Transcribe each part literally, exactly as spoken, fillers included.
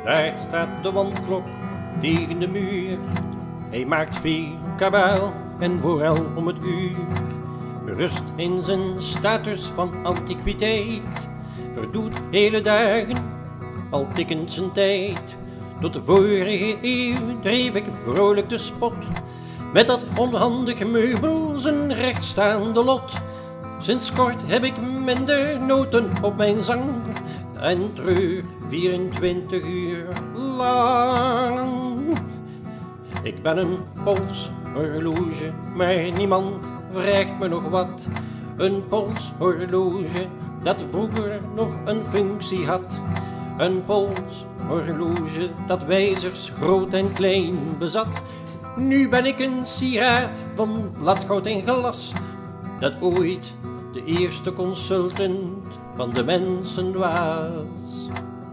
Daar staat de wandklok tegen de muur. Hij maakt veel kabaal en vooral om het uur. Berust in zijn status van antiquiteit. Verdoet hele dagen, al tikkend zijn tijd. Tot de vorige eeuw dreef ik vrolijk de spot. Met dat onhandige meubel zijn rechtstaande lot. Sinds kort heb ik minder noten op mijn zang. En treur vierentwintig uur lang. Ik ben een polshorloge, maar niemand vraagt me nog wat. Een polshorloge dat vroeger nog een functie had. Een polshorloge dat wijzers groot en klein bezat. Nu ben ik een sieraad van bladgoud en glas, dat ooit de eerste consultant van de mensen was.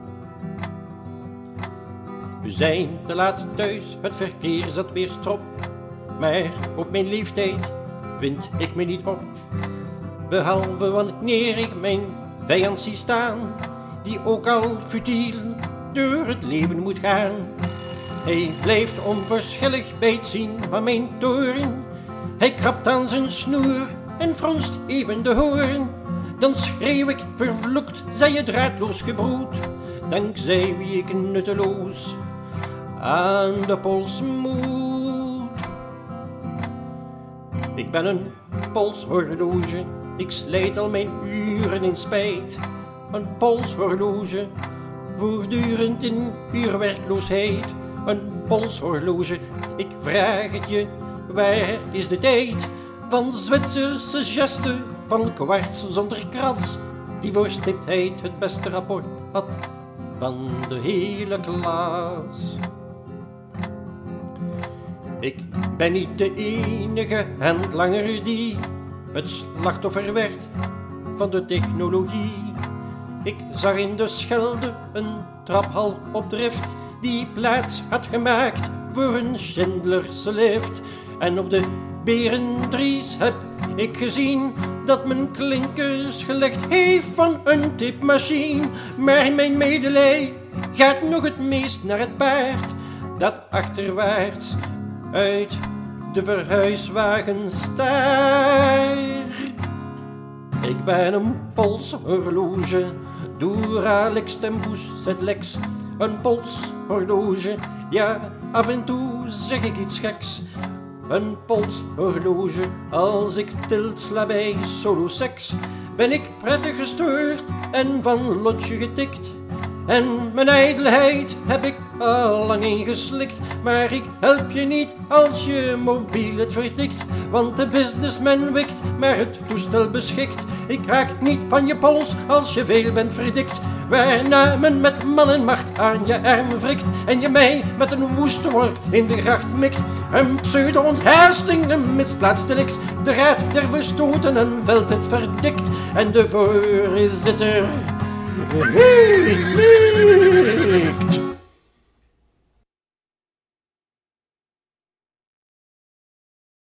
We zijn te laat thuis, het verkeer zat weer strop. Maar op mijn leeftijd wind ik me niet op. Behalve wanneer ik mijn vijand zie staan, die ook al futiel door het leven moet gaan. Hij blijft onverschillig bij het zien van mijn toren. Hij krabt aan zijn snoer en fronst even de hoorn. Dan schreeuw ik vervloekt, zij je draadloos gebroed. Dankzij wie ik nutteloos aan de pols moet. Ik ben een polshorloge, ik slijt al mijn uren in spijt. Een polshorloge, voortdurend in uurwerkloosheid. Een polshorloge, ik vraag het je, waar is de tijd? Van Zwitserse gesten, van kwarts zonder kras, die voor stiptheid het beste rapport had van de hele klas. Ik ben niet de enige handlanger die het slachtoffer werd van de technologie. Ik zag in de Schelde een traphal op drift die plaats had gemaakt voor een Schindlerse lift. En op de Berendries heb ik gezien dat mijn klinkers gelegd heeft van een tipmachine. Maar mijn medelij gaat nog het meest naar het paard dat achterwaarts uit de verhuiswagen staart. Ik ben een polshorloge, Duralex Tempus zet lex. Een polshorloge, ja, af en toe zeg ik iets geks. Een polshorloge, als ik tilt sla bij soloseks, ben ik prettig gestoord en van lotje getikt. En mijn ijdelheid heb ik al lang ingeslikt, maar ik help je niet als je mobiel het vertikt. Want de businessman wikt, maar het toestel beschikt. Ik raak niet van je pols als je veel bent verdikt. Waarna men met man en macht aan je arm wrikt en je mij met een woeste worp in de gracht mikt. Een pseudo-onthaasting, een misplaatst delict. De raad der verstoten en velt het verdikt. En de voorzitter likt.